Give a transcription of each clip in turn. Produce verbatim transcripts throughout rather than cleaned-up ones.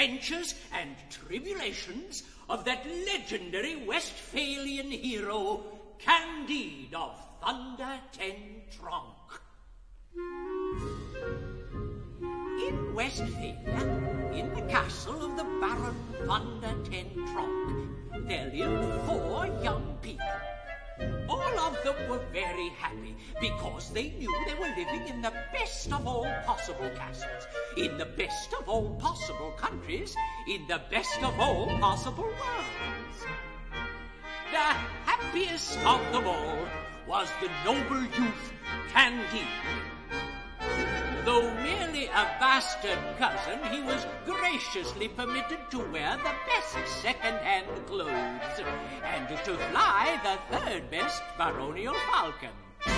adventures and tribulations of that legendary Westphalian hero, Candide of Thunder Ten Tronckh. In Westphalia, in the castle of the Baron Thunder Ten Tronckh, there lived four young people. All of them were very happy because they knew they were living in the best of all possible castles, in the best of all possible countries, in the best of all possible worlds. The happiest of them all was the noble youth Candide. Though merely a bastard cousin, he was graciously permitted to wear the best second-hand clothes and to fly the third-best baronial falcon.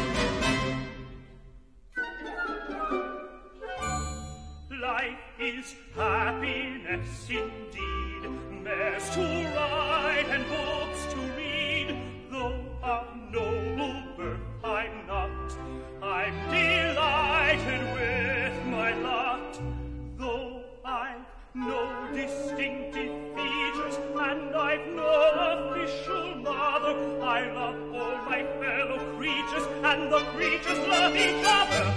Life is happiness indeed, mares to ride and books to read. Though of noble birth I'm not, I'm delighted with my lot. Though I've no distinctive features and I've no official mother, I love all my fellow creatures and the creatures love each other.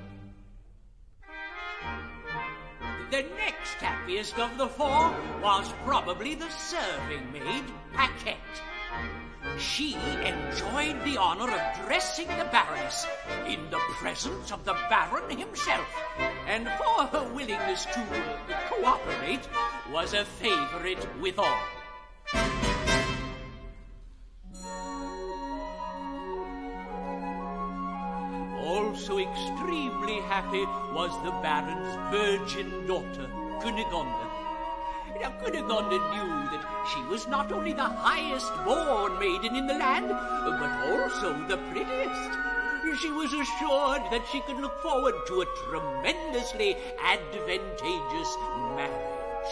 The next happiest of the four was probably the serving maid, Paquette. She enjoyed the honor of dressing the Baroness in the presence of the Baron himself, and for her willingness to uh, cooperate, was a favorite with all. Also extremely happy was the Baron's virgin daughter, Cunegonde. Now, Cunegonde knew that she was not only the highest-born maiden in the land, but also the prettiest. She was assured that she could look forward to a tremendously advantageous marriage.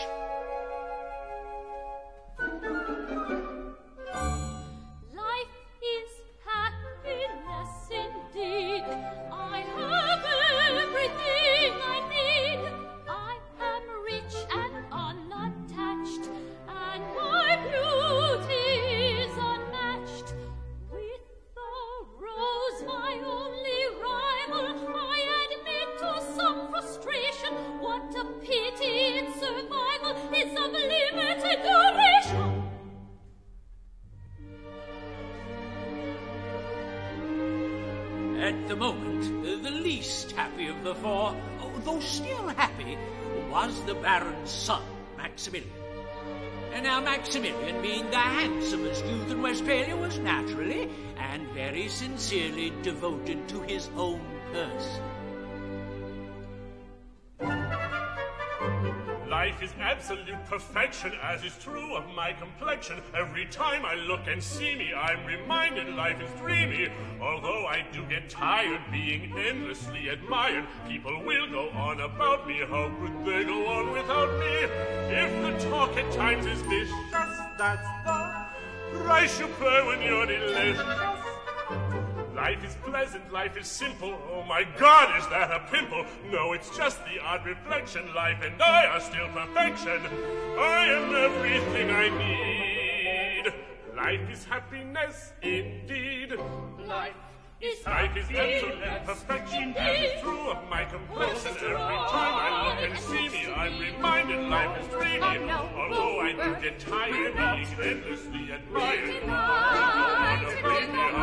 Life is happiness indeed. I have everything I need. I am rich and unattached, and my beauty is unmatched. With the rose, my only rival, I admit to some frustration. What a pity its survival is of limited duration. At the moment, the least happy of the four, though still happy, was the Baron's son, Maximilian. And now Maximilian, being the handsomest youth in Westphalia, was naturally and very sincerely devoted to his own person. Life is absolute perfection, as is true of my complexion. Every time I look and see me, I'm reminded life is dreamy. Although I do get tired being endlessly admired, people will go on about me. How could they go on without me? If the talk at times is vicious, that's the price you pay when you're delicious. Life is pleasant, life is simple. Oh my God, is that a pimple? No, it's just the odd reflection. Life and I are still perfection. I am everything I need. Life is happiness indeed. Life is Life is absolute perfection, as is true of my complexion. Every time I look and see me, I'm reminded life is dreamy. Although I do get tired being endlessly admired, people will go on about me.